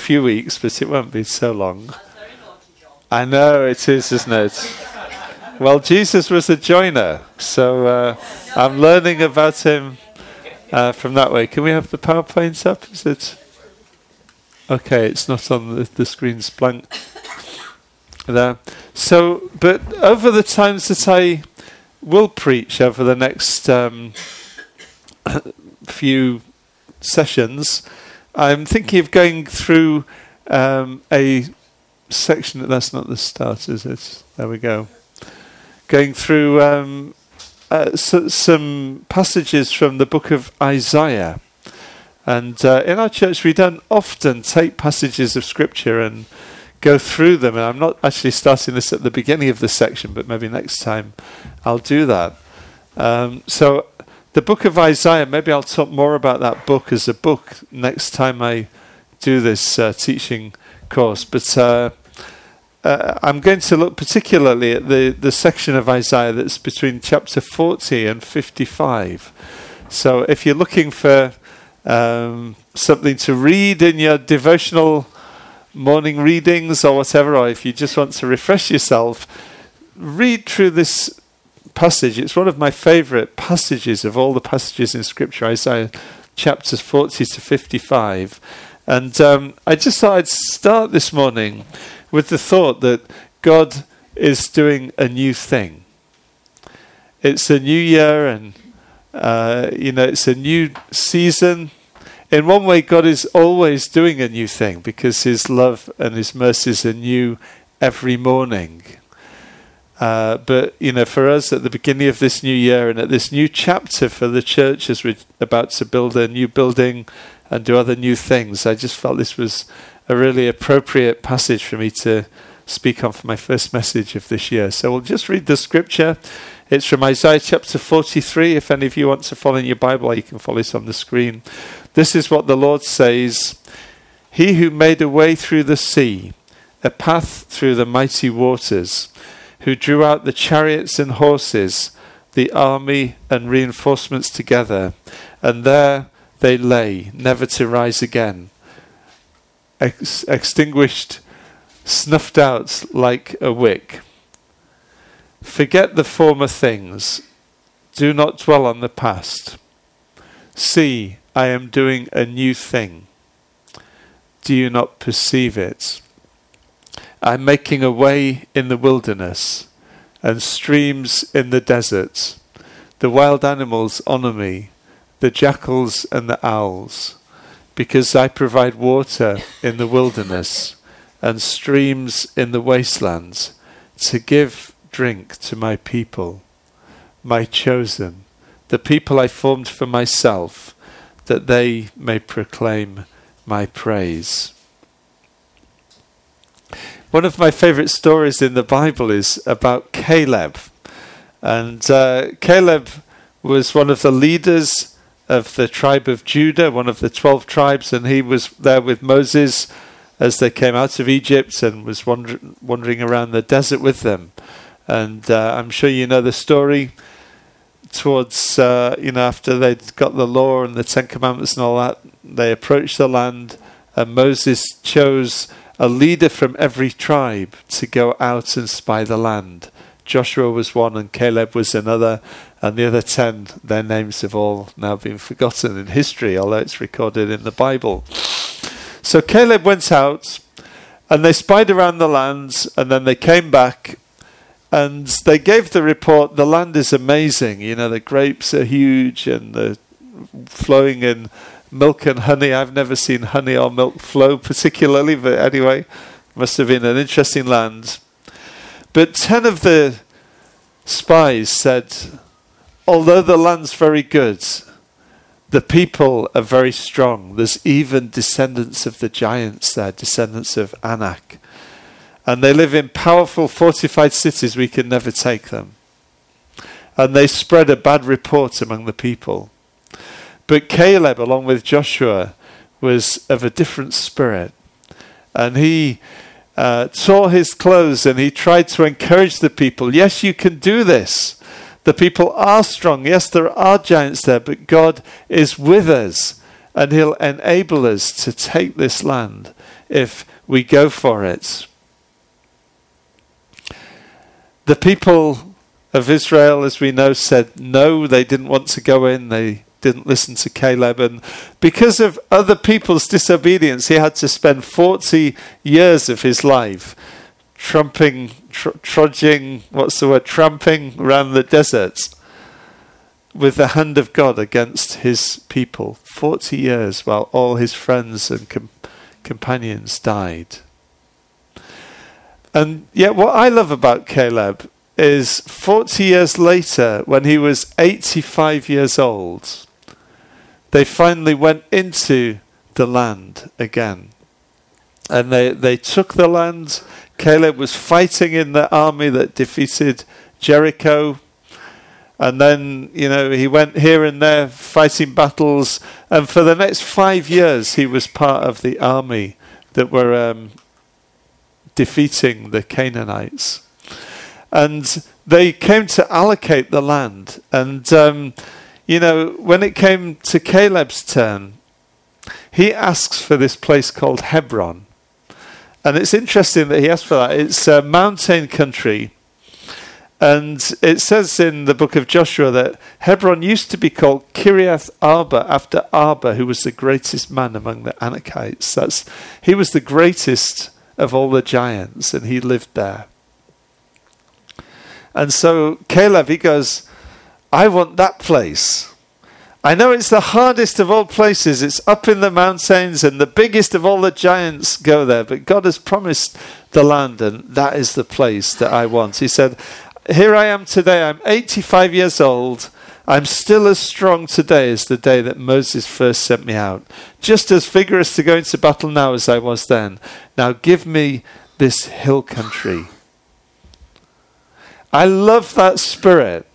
few weeks, but it won't be so long. I know it is, isn't it? Well, Jesus was a joiner, so I'm learning about him from that way. Can we have the PowerPoint up? Is it? Okay, it's not on the screen's blank there. So, but over the times that I will preach over the next few sessions, I'm thinking of going through a section. That's not the start, is it? There we go. Going through some passages from the book of Isaiah. And in our church, we don't often take passages of Scripture and go through them. And I'm not actually starting this at the beginning of the section, but maybe next time I'll do that. So the book of Isaiah, maybe I'll talk more about that book as a book next time I do this teaching course. But I'm going to look particularly at the section of Isaiah that's between chapter 40 and 55. So if you're looking for something to read in your devotional morning readings or whatever, or if you just want to refresh yourself, read through this passage. It's one of my favourite passages of all the passages in Scripture, Isaiah chapters 40 to 55. And I just thought I'd start this morning with the thought that God is doing a new thing. It's a new year, and it's a new season. In one way, God is always doing a new thing because his love and his mercies are new every morning. But for us at the beginning of this new year and at this new chapter for the church as we're about to build a new building and do other new things, I just felt this was a really appropriate passage for me to speak on for my first message of this year. So we'll just read the scripture. It's from Isaiah chapter 43. If any of you want to follow in your Bible, you can follow it on the screen. This is what the Lord says. He who made a way through the sea, a path through the mighty waters, who drew out the chariots and horses, the army and reinforcements together, and there they lay, never to rise again, extinguished, snuffed out like a wick. Forget the former things. Do not dwell on the past. See, I am doing a new thing. Do you not perceive it? I'm making a way in the wilderness and streams in the desert. The wild animals honor me, the jackals and the owls, because I provide water in the wilderness and streams in the wastelands to give drink to my people, my chosen, the people I formed for myself, that they may proclaim my praise. One of my favorite stories in the Bible is about Caleb. And Caleb was one of the leaders of the tribe of Judah, one of the 12 tribes, and he was there with Moses as they came out of Egypt and was wandering around the desert with them. And I'm sure you know the story. Towards, after they'd got the law and the Ten Commandments and all that, they approached the land, and Moses chose a leader from every tribe to go out and spy the land. Joshua was one and Caleb was another, and the other 10, their names have all now been forgotten in history, although it's recorded in the Bible. So Caleb went out, and they spied around the lands, and then they came back, and they gave the report, the land is amazing. The grapes are huge and they're flowing in milk and honey. I've never seen honey or milk flow particularly, but anyway, must have been an interesting land. But 10 of the spies said, although the land's very good, the people are very strong. There's even descendants of the giants there, descendants of Anak. And they live in powerful fortified cities, we can never take them. And they spread a bad report among the people. But Caleb, along with Joshua, was of a different spirit. And he tore his clothes and he tried to encourage the people. Yes, you can do this. The people are strong. Yes, there are giants there, but God is with us and he'll enable us to take this land if we go for it. The people of Israel, as we know, said no, they didn't want to go in, they didn't listen to Caleb, and because of other people's disobedience, he had to spend 40 years of his life tramping around the desert with the hand of God against his people. 40 years while all his friends and companions died. And yet what I love about Caleb is 40 years later, when he was 85 years old, they finally went into the land again. And they took the land. Caleb was fighting in the army that defeated Jericho. And then, he went here and there fighting battles. And for the next 5 years, he was part of the army that were defeating the Canaanites. And they came to allocate the land. And, when it came to Caleb's turn, he asks for this place called Hebron. And it's interesting that he asked for that. It's a mountain country. And it says in the book of Joshua that Hebron used to be called Kiriath Arba, after Arba, who was the greatest man among the Anakites. He was the greatest of all the giants, and he lived there. And so Caleb, he goes, I want that place. I know it's the hardest of all places. It's up in the mountains, and the biggest of all the giants go there. But God has promised the land, and that is the place that I want. He said, here I am today. I'm 85 years old. I'm still as strong today as the day that Moses first sent me out. Just as vigorous to go into battle now as I was then. Now give me this hill country. I love that spirit.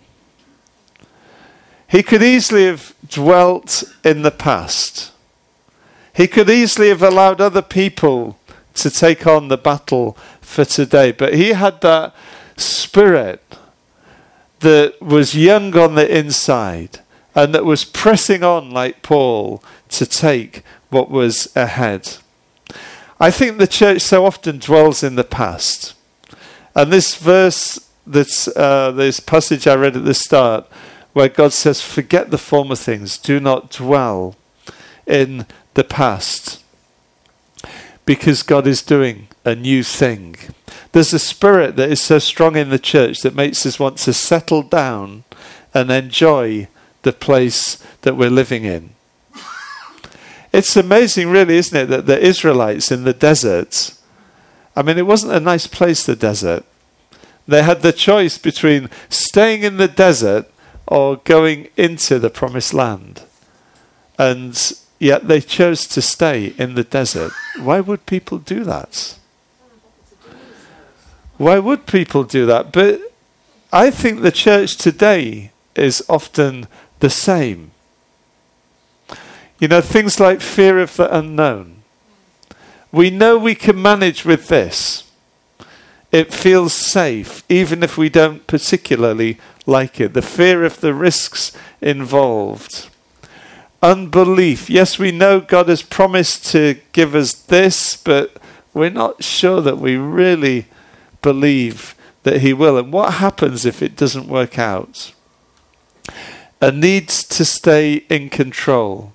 He could easily have dwelt in the past. He could easily have allowed other people to take on the battle for today. But he had that spirit that was young on the inside and that was pressing on like Paul to take what was ahead. I think the church so often dwells in the past. And this verse, this passage I read at the start, where God says, forget the former things, do not dwell in the past, because God is doing a new thing. There's a spirit that is so strong in the church that makes us want to settle down and enjoy the place that we're living in. It's amazing, really, isn't it, that the Israelites in the desert, it wasn't a nice place, the desert. They had the choice between staying in the desert or going into the promised land. And yet they chose to stay in the desert. Why would people do that? Why would people do that? But I think the church today is often the same. Things like fear of the unknown. We know we can manage with this. It feels safe, even if we don't particularly like it. The fear of the risks involved. Unbelief. Yes, we know God has promised to give us this, but we're not sure that we really believe that he will. And what happens if it doesn't work out? A need to stay in control.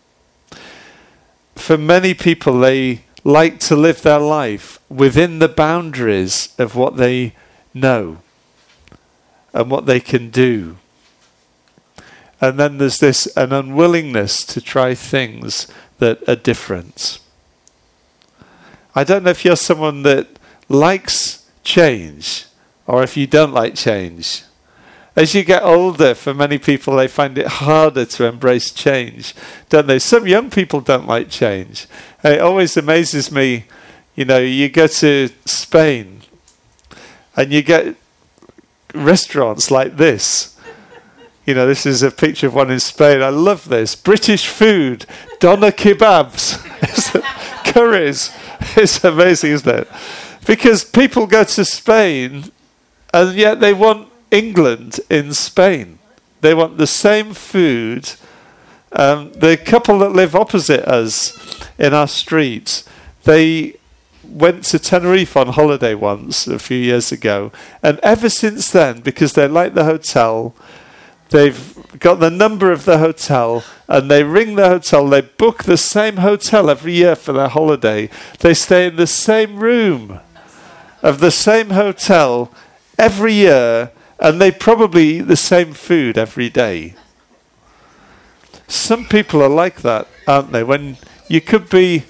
For many people, they like to live their life within the boundaries of what they know and what they can do. And then there's an unwillingness to try things that are different. I don't know if you're someone that likes change or if you don't like change. As you get older, for many people, they find it harder to embrace change, don't they? Some young people don't like change. It always amazes me, you go to Spain and you get restaurants like this. This is a picture of one in Spain. I love this. British food, doner kebabs, curries. It's amazing, isn't it? Because people go to Spain and yet they want England in Spain. They want the same food. The couple that live opposite us in our street, They went to Tenerife on holiday once a few years ago, and ever since then, because they like the hotel, they've got the number of the hotel, and they ring the hotel. They book the same hotel every year for their holiday. They stay in the same room of the same hotel every year, and they probably eat the same food every day. Some people are like that, aren't they? When you could be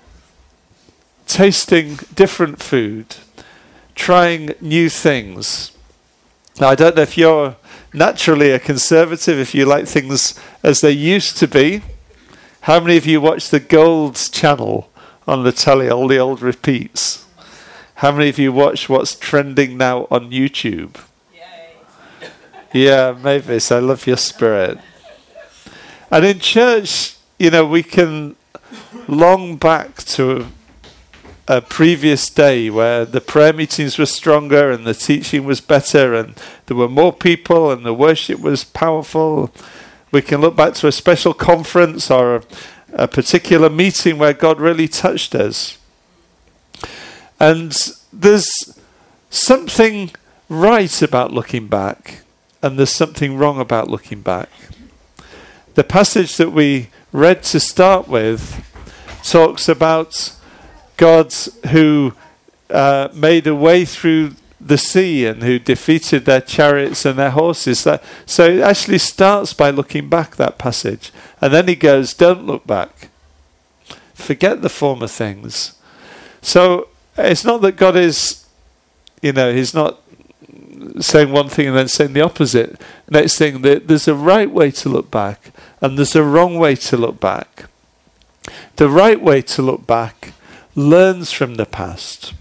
tasting different food, trying new things. Now, I don't know if you're naturally a conservative, if you like things as they used to be. How many of you watch the Golds channel on the telly, all the old repeats? How many of you watch what's trending now on YouTube? Yay. Yeah, Mavis, I love your spirit. And in church, we can long back to a previous day where the prayer meetings were stronger and the teaching was better and there were more people and the worship was powerful. We can look back to a special conference or a particular meeting where God really touched us. And there's something right about looking back, and there's something wrong about looking back. The passage that we read to start with talks about God who made a way through the sea and who defeated their chariots and their horses. So it actually starts by looking back, that passage. And then he goes, don't look back. Forget the former things. So it's not that God is, he's not saying one thing and then saying the opposite. Next thing, there's a right way to look back and there's a wrong way to look back. The right way to look back learns from the past.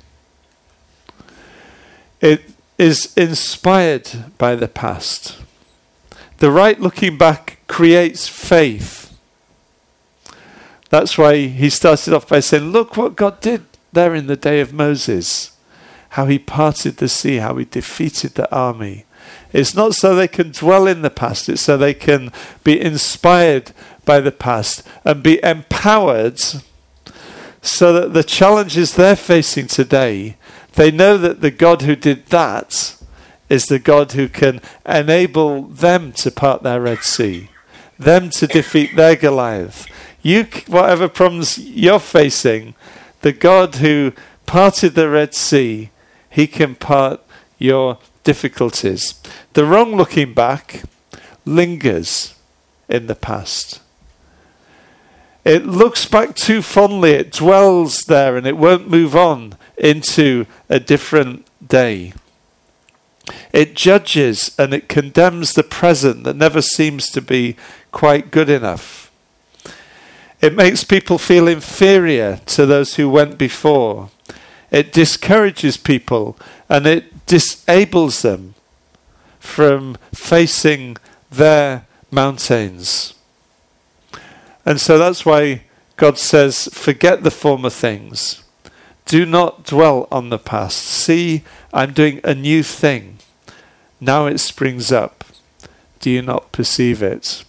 It is inspired by the past. The right looking back creates faith. That's why he started off by saying, look what God did there in the day of Moses. How he parted the sea, how he defeated the army. It's not so they can dwell in the past, it's so they can be inspired by the past and be empowered so that the challenges they're facing today, they know that the God who did that is the God who can enable them to part their Red Sea, them to defeat their Goliath. Whatever problems you're facing, the God who parted the Red Sea, he can part your difficulties. The wrong looking back lingers in the past. It looks back too fondly, it dwells there, and it won't move on into a different day. It judges and it condemns the present that never seems to be quite good enough. It makes people feel inferior to those who went before. It discourages people and it disables them from facing their mountains. And so that's why God says, forget the former things. Do not dwell on the past. See, I'm doing a new thing. Now it springs up. Do you not perceive it?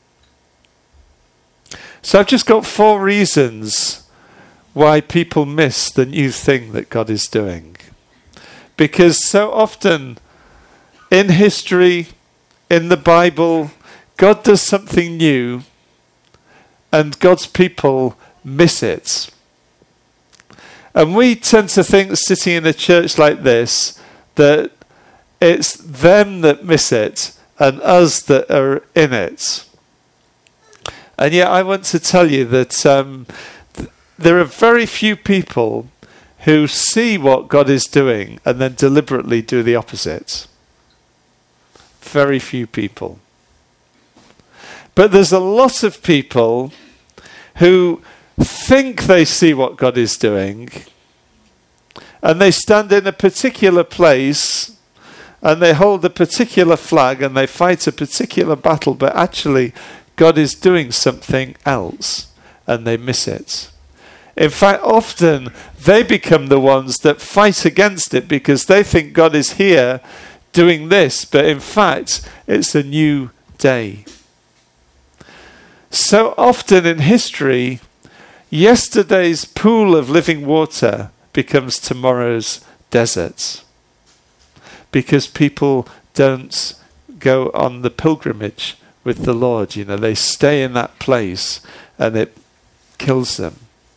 So I've just got 4 reasons why people miss the new thing that God is doing. Because so often in history, in the Bible, God does something new and God's people miss it. And we tend to think, sitting in a church like this, that it's them that miss it and us that are in it. And yet I want to tell you that there are very few people who see what God is doing and then deliberately do the opposite. Very few people. But there's a lot of people who think they see what God is doing, and they stand in a particular place and they hold a particular flag and they fight a particular battle, but actually God is doing something else and they miss it. In fact, often they become the ones that fight against it because they think God is here doing this, but in fact it's a new day. So often in history, Yesterday's pool of living water becomes tomorrow's desert. Because people don't go on the pilgrimage with the Lord. They stay in that place and it kills them.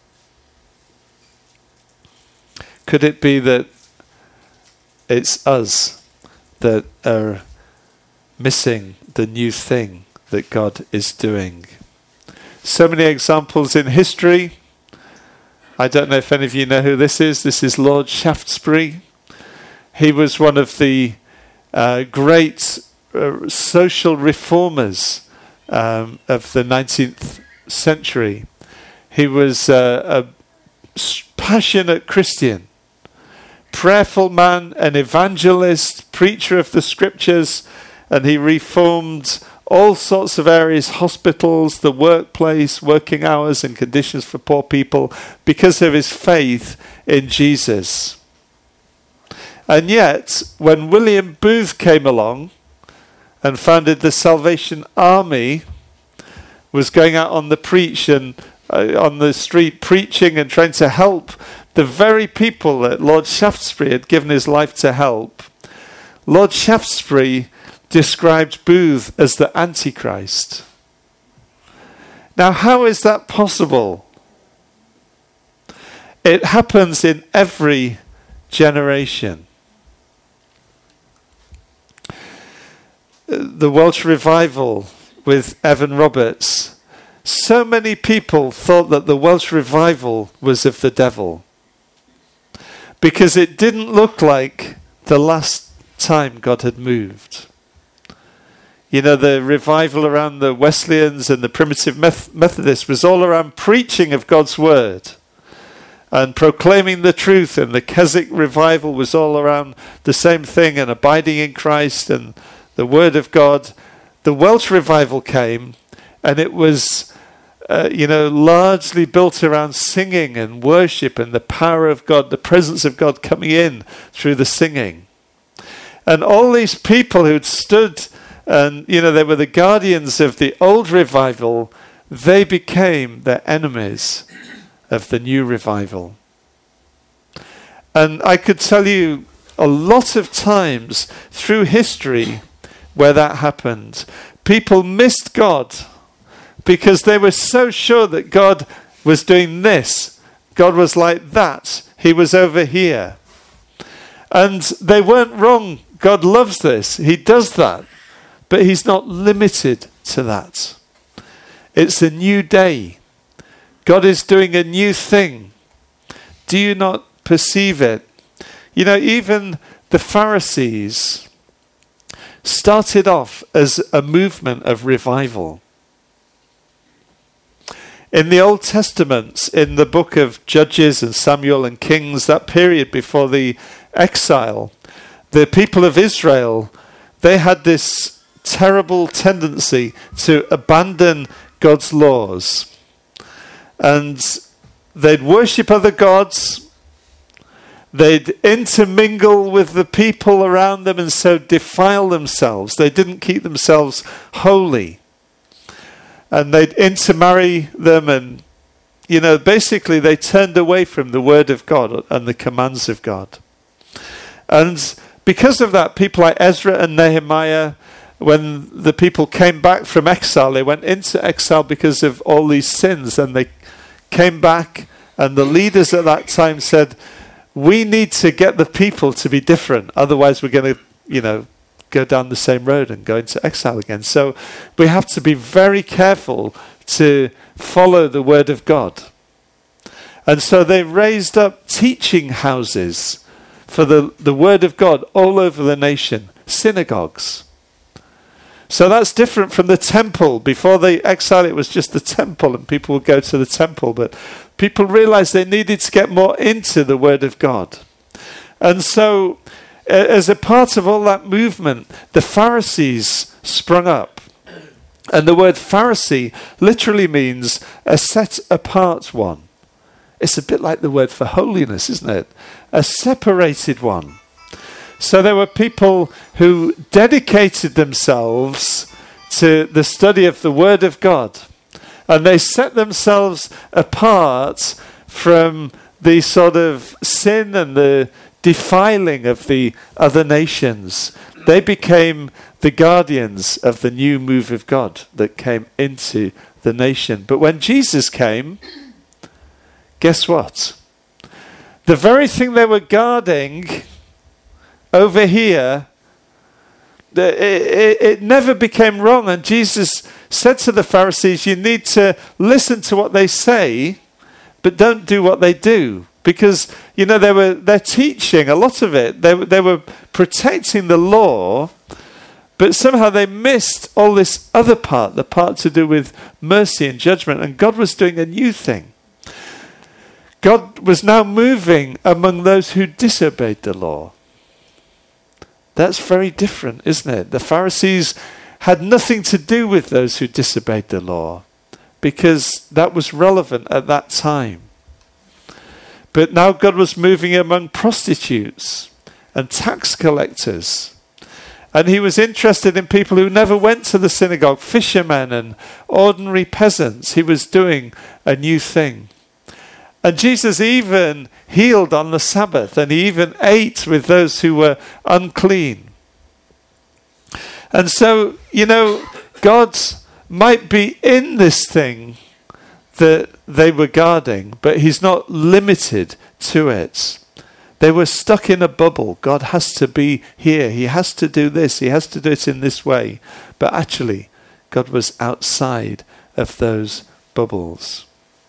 Could it be that it's us that are missing the new thing that God is doing? So many examples in history. I don't know if any of you know who this is. This is Lord Shaftesbury. He was one of the great social reformers of the 19th century. He was a passionate Christian, prayerful man, an evangelist, preacher of the scriptures, and he reformed all sorts of areas, hospitals, the workplace, working hours and conditions for poor people, because of his faith in Jesus. And yet, when William Booth came along and founded the Salvation Army, was going out on the preach and on the street preaching and trying to help the very people that Lord Shaftesbury had given his life to help, Lord Shaftesbury described Booth as the Antichrist. Now, how is that possible? It happens in every generation. The Welsh Revival with Evan Roberts. So many people thought that the Welsh Revival was of the devil because it didn't look like the last time God had moved. The revival around the Wesleyans and the Primitive Methodists was all around preaching of God's word and proclaiming the truth, and the Keswick revival was all around the same thing and abiding in Christ and the word of God. The Welsh revival came, and it was largely built around singing and worship and the power of God, the presence of God coming in through the singing. And all these people who'd stood and, they were the guardians of the old revival, they became the enemies of the new revival. And I could tell you a lot of times through history where that happened. People missed God because they were so sure that God was doing this. God was like that. He was over here. And they weren't wrong. God loves this. He does that. But he's not limited to that. It's a new day. God is doing a new thing. Do you not perceive it? Even the Pharisees started off as a movement of revival. In the Old Testament, in the book of Judges and Samuel and Kings, that period before the exile, the people of Israel, they had this terrible tendency to abandon God's laws. And they'd worship other gods. They'd intermingle with the people around them and so defile themselves. They didn't keep themselves holy. And they'd intermarry them and, basically they turned away from the word of God and the commands of God. And because of that, people like Ezra and Nehemiah, when the people came back from exile, they went into exile because of all these sins, and they came back, and the leaders at that time said, we need to get the people to be different, otherwise we're going to, go down the same road and go into exile again. So we have to be very careful to follow the word of God. And so they raised up teaching houses for the word of God all over the nation, synagogues. So that's different from the temple. Before the exile, it was just the temple, and people would go to the temple. But people realized they needed to get more into the word of God. And so, as a part of all that movement, the Pharisees sprung up. And the word Pharisee literally means a set-apart one. It's a bit like the word for holiness, isn't it? A separated one. So there were people who dedicated themselves to the study of the Word of God. And they set themselves apart from the sort of sin and the defiling of the other nations. They became the guardians of the new move of God that came into the nation. But when Jesus came, guess what? The very thing they were guarding over here, it never became wrong. And Jesus said to the Pharisees, you need to listen to what they say, but don't do what they do. Because, they're teaching a lot of it. They were protecting the law, but somehow they missed all this other part, the part to do with mercy and judgment. And God was doing a new thing. God was now moving among those who disobeyed the law. That's very different, isn't it? The Pharisees had nothing to do with those who disobeyed the law, because that was relevant at that time. But now God was moving among prostitutes and tax collectors. And he was interested in people who never went to the synagogue, fishermen and ordinary peasants. He was doing a new thing. And Jesus even healed on the Sabbath, and he even ate with those who were unclean. And so, God might be in this thing that they were guarding, but he's not limited to it. They were stuck in a bubble. God has to be here. He has to do this. He has to do it in this way. But actually, God was outside of those bubbles.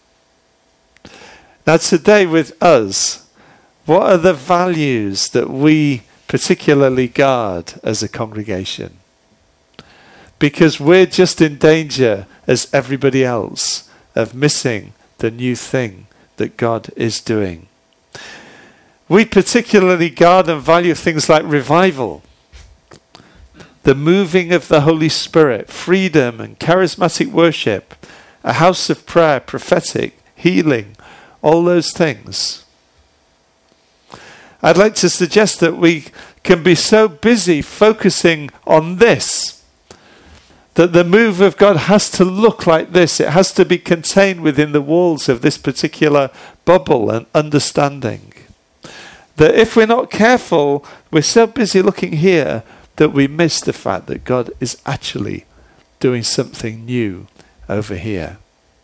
Now today with us, what are the values that we particularly guard as a congregation? Because we're just in danger, as everybody else, of missing the new thing that God is doing. We particularly guard and value things like revival, the moving of the Holy Spirit, freedom and charismatic worship, a house of prayer, prophetic, healing, all those things. I'd like to suggest that we can be so busy focusing on this, that the move of God has to look like this. It has to be contained within the walls of this particular bubble and understanding. That if we're not careful, we're so busy looking here that we miss the fact that God is actually doing something new over here.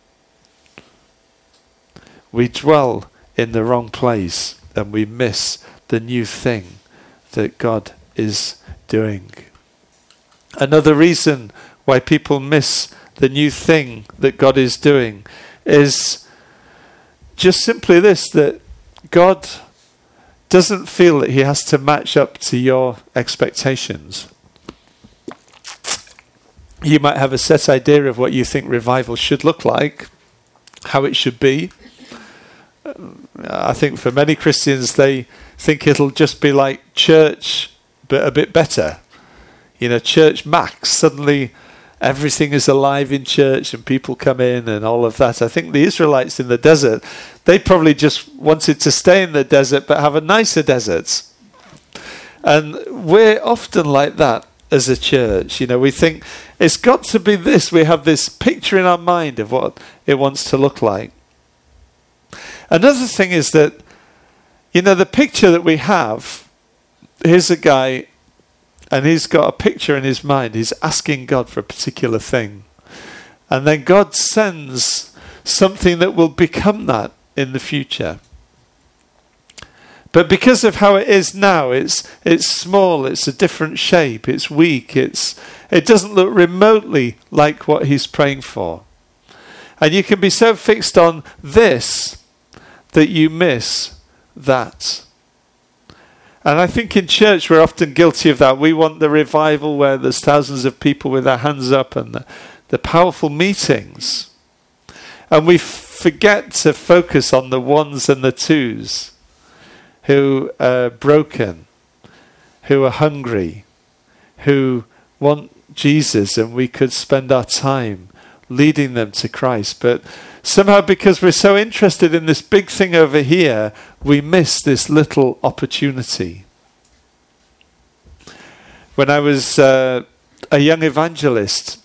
We dwell in the wrong place and we miss the new thing that God is doing. Another reason why people miss the new thing that God is doing is just simply this, that God doesn't feel that he has to match up to your expectations. You might have a set idea of what you think revival should look like, how it should be. I think for many Christians, they think it'll just be like church, but a bit better. Church max. Suddenly everything is alive in church and people come in and all of that. I think the Israelites in the desert, they probably just wanted to stay in the desert but have a nicer desert. And we're often like that as a church. We think it's got to be this. We have this picture in our mind of what it wants to look like. Another thing is that, the picture that we have, here's a guy and he's got a picture in his mind. He's asking God for a particular thing. And then God sends something that will become that in the future. But because of how it is now, it's small, it's a different shape, it's weak, it doesn't look remotely like what he's praying for. And you can be so fixed on this that you miss that. And I think in church we're often guilty of that. We want the revival where there's thousands of people with their hands up and the powerful meetings. And we forget to focus on the ones and the twos who are broken, who are hungry, who want Jesus, and we could spend our time leading them to Christ. But somehow, because we're so interested in this big thing over here, we miss this little opportunity. When I was a young evangelist,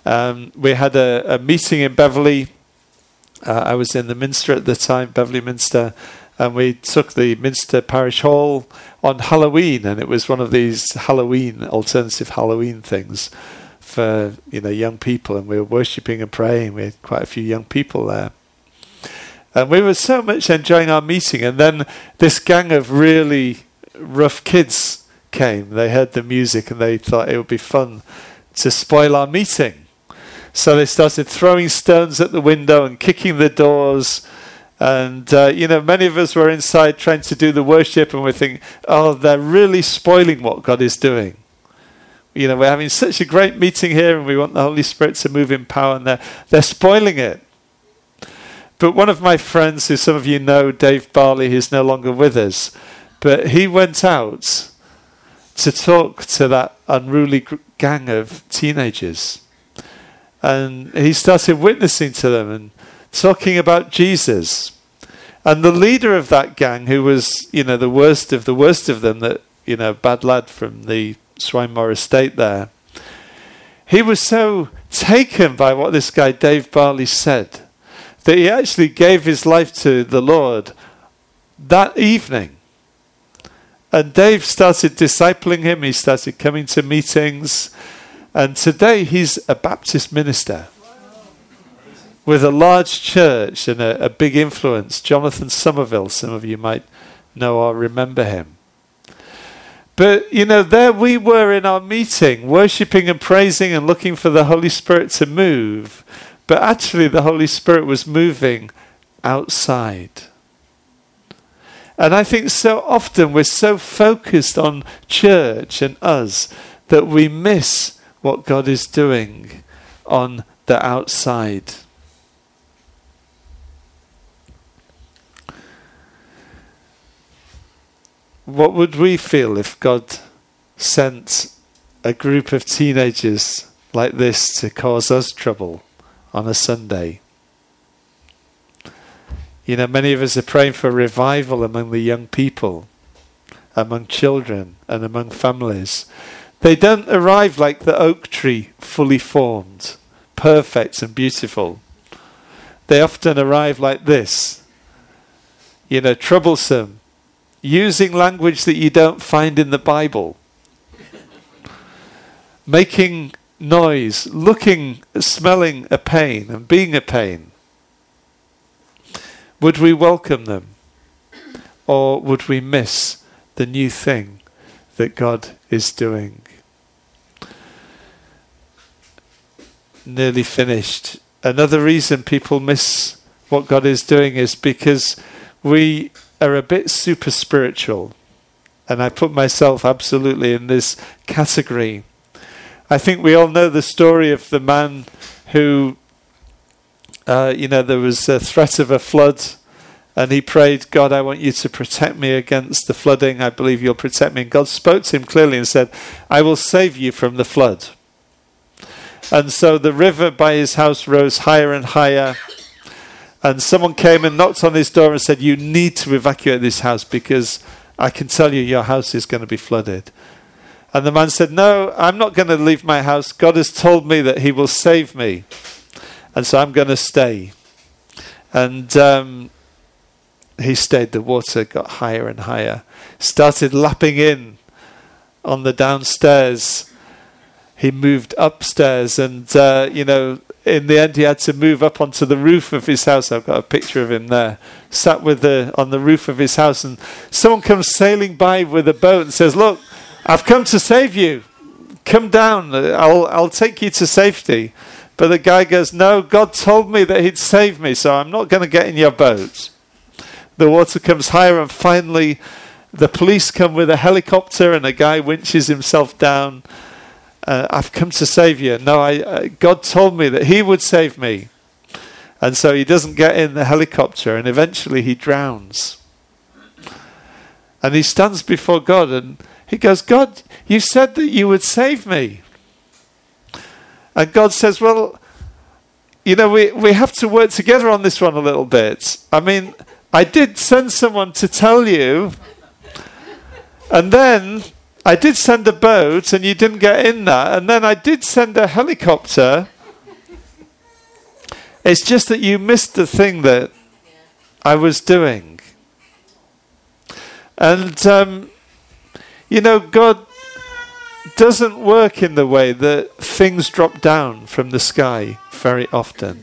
We had a meeting in Beverley. I was in the Minster at the time, Beverley Minster, and we took the Minster Parish Hall on Halloween, and it was one of these alternative Halloween things for young people, and we were worshipping and praying. We had quite a few young people there. And we were so much enjoying our meeting, and then this gang of really rough kids came. They heard the music and they thought it would be fun to spoil our meeting. So they started throwing stones at the window and kicking the doors. And, many of us were inside trying to do the worship, and we're thinking, oh, they're really spoiling what God is doing. We're having such a great meeting here, and we want the Holy Spirit to move in power, and they're spoiling it. But one of my friends, who some of you know, Dave Barley, who's no longer with us, but he went out to talk to that unruly gang of teenagers. And he started witnessing to them and talking about Jesus. And the leader of that gang, who was, the worst of them, that, bad lad from the Swinemore estate there, he was so taken by what this guy Dave Barley said that he actually gave his life to the Lord that evening. And Dave started discipling him. He started coming to meetings. And today he's a Baptist minister with a large church and a big influence. Jonathan Somerville, some of you might know or remember him. But, there we were in our meeting, worshipping and praising and looking for the Holy Spirit to move. But actually the Holy Spirit was moving outside. And I think so often we're so focused on church and us that we miss what God is doing on the outside. What would we feel if God sent a group of teenagers like this to cause us trouble on a Sunday? Many of us are praying for revival among the young people, among children, and among families. They don't arrive like the oak tree, fully formed, perfect and beautiful. They often arrive like this, troublesome, using language that you don't find in the Bible, making noise, looking, smelling a pain and being a pain. Would we welcome them? Or would we miss the new thing that God is doing? Nearly finished. Another reason people miss what God is doing is because we are a bit super spiritual. And I put myself absolutely in this category. I think we all know the story of the man who, there was a threat of a flood, and he prayed, God, I want you to protect me against the flooding. I believe you'll protect me. And God spoke to him clearly and said, I will save you from the flood. And so the river by his house rose higher and higher. And someone came and knocked on his door and said, you need to evacuate this house because I can tell you your house is going to be flooded. And the man said, no, I'm not going to leave my house. God has told me that he will save me. And so I'm going to stay. And he stayed. The water got higher and higher. Started lapping in on the downstairs. He moved upstairs and, in the end he had to move up onto the roof of his house. I've got a picture of him there. Sat on the roof of his house, and someone comes sailing by with a boat and says, look, I've come to save you. Come down. I'll take you to safety. But the guy goes, no, God told me that he'd save me, so I'm not going to get in your boat. The water comes higher, and finally the police come with a helicopter, and a guy winches himself down. I've come to save you. No, God told me that he would save me. And so he doesn't get in the helicopter, and eventually he drowns. And he stands before God, and he goes, God, you said that you would save me. And God says, well, we have to work together on this one a little bit. I mean, I did send someone to tell you, and then I did send a boat, and you didn't get in that, and then I did send a helicopter, It's just that you missed the thing that I was doing. And, God doesn't work in the way that things drop down from the sky very often.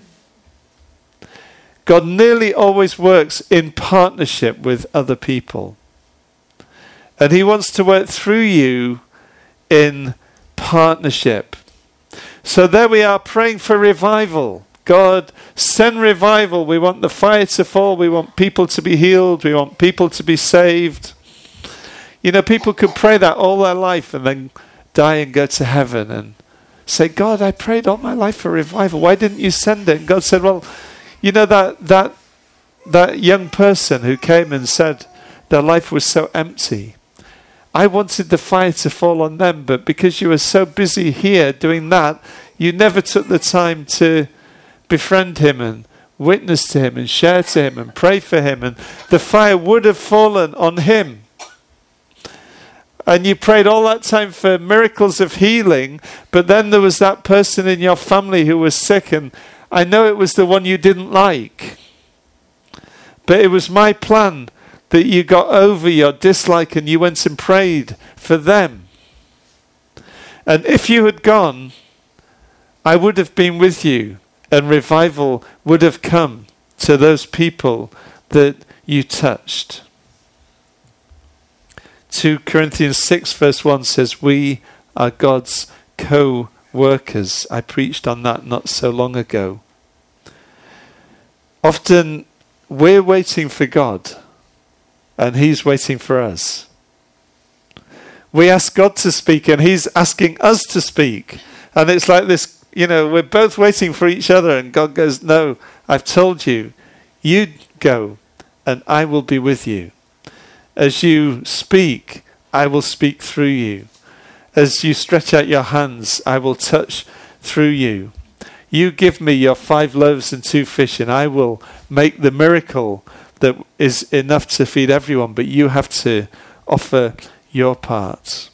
God nearly always works in partnership with other people. And he wants to work through you in partnership. So there we are praying for revival. God, send revival. We want the fire to fall. We want people to be healed. We want people to be saved. People could pray that all their life and then die and go to heaven and say, God, I prayed all my life for revival. Why didn't you send it? And God said, well, that young person who came and said their life was so empty. I wanted the fire to fall on them, but because you were so busy here doing that, you never took the time to befriend him and witness to him and share to him and pray for him, and the fire would have fallen on him. And you prayed all that time for miracles of healing, but then there was that person in your family who was sick, and I know it was the one you didn't like, but it was my plan that you got over your dislike and you went and prayed for them. And if you had gone, I would have been with you, and revival would have come to those people that you touched. 2 Corinthians 6 verse 1 says, we are God's co-workers. I preached on that not so long ago. Often we're waiting for God and he's waiting for us. We ask God to speak and he's asking us to speak. And it's like this, we're both waiting for each other, and God goes, no, I've told you, you go and I will be with you. As you speak, I will speak through you. As you stretch out your hands, I will touch through you. You give me your 5 loaves and 2 fish, and I will make the miracle that is enough to feed everyone, but you have to offer your part.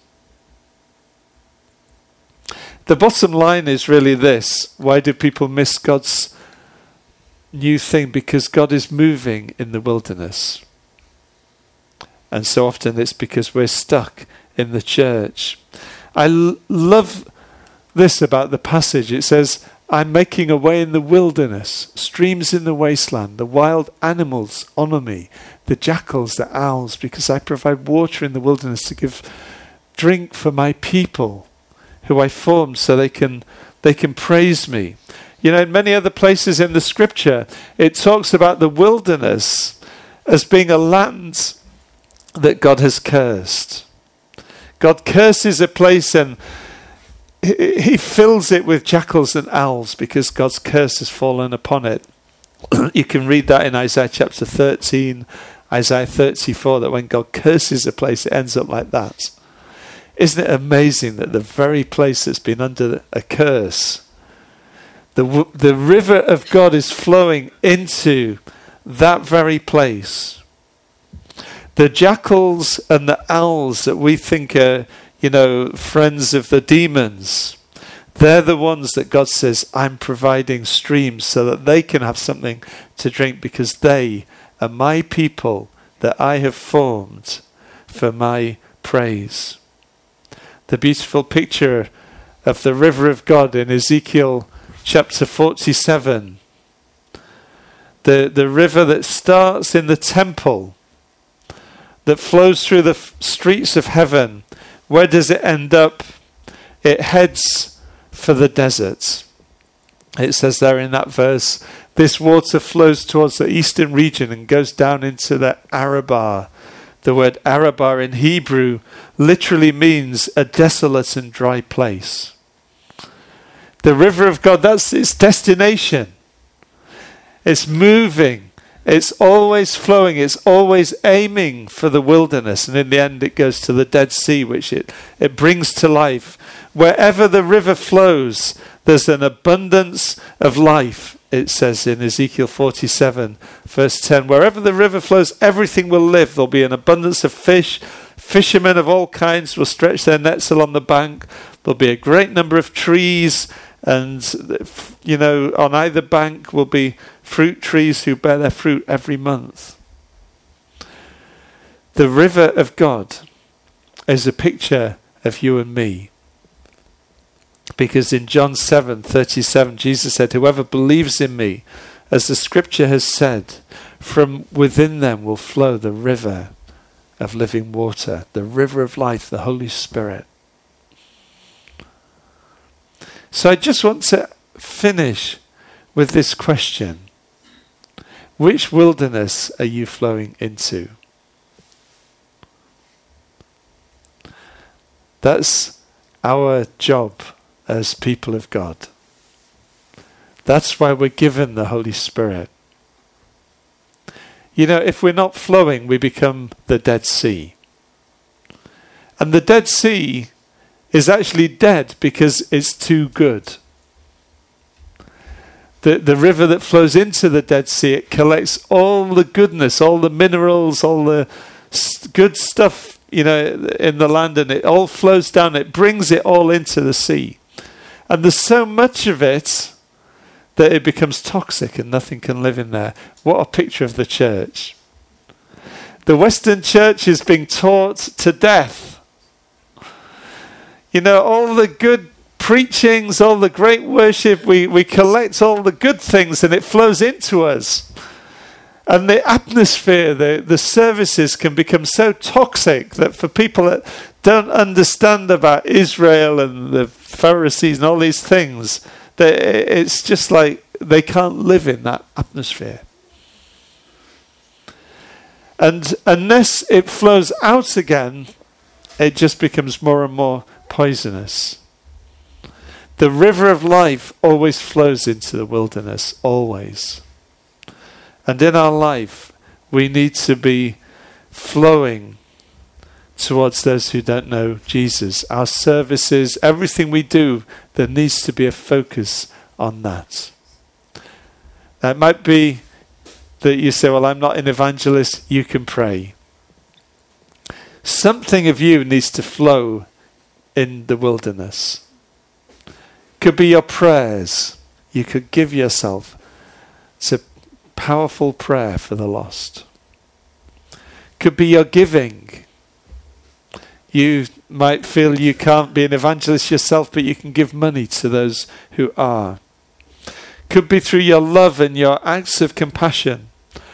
The bottom line is really this. Why do people miss God's new thing? Because God is moving in the wilderness. And so often it's because we're stuck in the church. I love this about the passage. It says, I'm making a way in the wilderness, streams in the wasteland. The wild animals honor me, the jackals, the owls, because I provide water in the wilderness to give drink for my people who I formed so they can praise me. In many other places in the scripture, it talks about the wilderness as being a land that God has cursed. God curses a place and he fills it with jackals and owls because God's curse has fallen upon it. You can read that in Isaiah chapter 13, Isaiah 34, that when God curses a place, it ends up like that. Isn't it amazing that the very place that's been under a curse, the river of God is flowing into that very place? The jackals and the owls that we think are, friends of the demons, they're the ones that God says, I'm providing streams so that they can have something to drink because they are my people that I have formed for my praise. The beautiful picture of the river of God in Ezekiel chapter 47. The river that starts in the temple, that flows through the streets of heaven. Where does it end up? It heads for the desert. It says there in that verse, this water flows towards the eastern region and goes down into the Arabah. The word Arabah in Hebrew literally means a desolate and dry place. The river of God, that's its destination. It's moving. It's always flowing. It's always aiming for the wilderness. And in the end, it goes to the Dead Sea, which it brings to life. Wherever the river flows, there's an abundance of life, it says in Ezekiel 47, verse 10. Wherever the river flows, everything will live. There'll be an abundance of fish. Fishermen of all kinds will stretch their nets along the bank. There'll be a great number of trees And, on either bank will be fruit trees who bear their fruit every month. The river of God is a picture of you and me. Because in John 7:37, Jesus said, "Whoever believes in me, as the scripture has said, from within them will flow the river of living water," the river of life, the Holy Spirit. So I just want to finish with this question. Which wilderness are you flowing into? That's our job as people of God. That's why we're given the Holy Spirit. If we're not flowing, we become the Dead Sea. And the Dead Sea is actually dead because it's too good. The river that flows into the Dead Sea, it collects all the goodness, all the minerals, all the good stuff, in the land, and it all flows down. It brings it all into the sea. And there's so much of it that it becomes toxic and nothing can live in there. What a picture of the church. The Western church is being taught to death. All the good preachings, all the great worship, we collect all the good things and it flows into us. And the atmosphere, the services can become so toxic that for people that don't understand about Israel and the Pharisees and all these things, it's just like they can't live in that atmosphere. And unless it flows out again, it just becomes more and more poisonous. The river of life always flows into the wilderness, always. And in our life, we need to be flowing towards those who don't know Jesus. Our services, everything we do, there needs to be a focus on that. It might be that you say, well, I'm not an evangelist, you can pray. Something of you needs to flow in the wilderness. Could be your prayers. You could give yourself to powerful prayer for the lost. Could be your giving. You might feel you can't be an evangelist yourself, but you can give money to those who are. Could be through your love and your acts of compassion.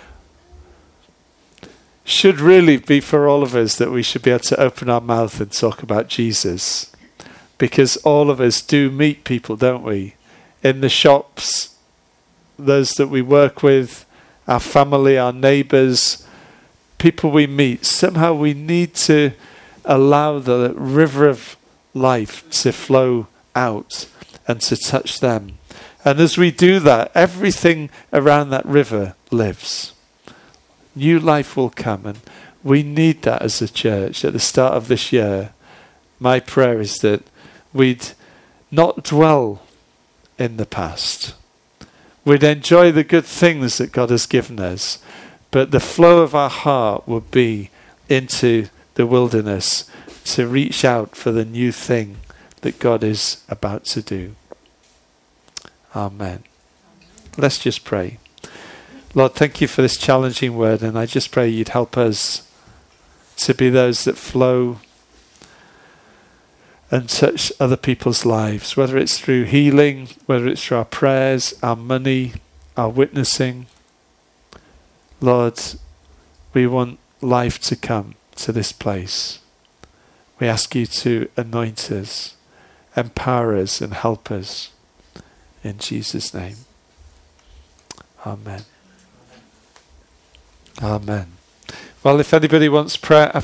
Should really be for all of us that we should be able to open our mouth and talk about Jesus. Because all of us do meet people, don't we? In the shops, those that we work with, our family, our neighbours, people we meet. Somehow we need to allow the river of life to flow out and to touch them. And as we do that, everything around that river lives. New life will come, and we need that as a church. At the start of this year, my prayer is that we'd not dwell in the past. We'd enjoy the good things that God has given us, but the flow of our heart would be into the wilderness to reach out for the new thing that God is about to do. Amen. Let's just pray. Lord, thank you for this challenging word, and I just pray you'd help us to be those that flow and touch other people's lives, whether it's through healing, whether it's through our prayers, our money, our witnessing. Lord, we want life to come to this place. We ask you to anoint us, empower us, and help us. In Jesus' name. Amen. Amen. Well, if anybody wants prayer